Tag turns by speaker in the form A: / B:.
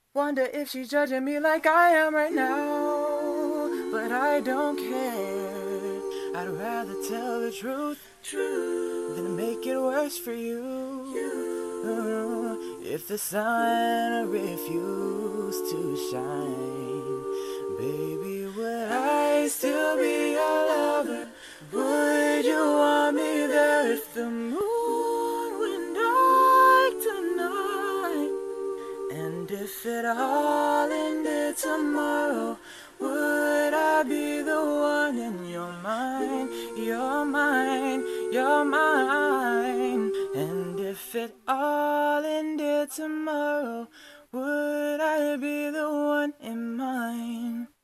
A: Wonder if she's judging me like I am right now. But I don't care. I'd rather tell the truth than make it worse for you. If the sun refused to shine, baby, would I still be your lover? Would you want me there if the moon went dark tonight? And if it all ended tomorrow, would I be the one in your mind, your mind, your mind? And if it all ended tomorrow, would I be the one in mine?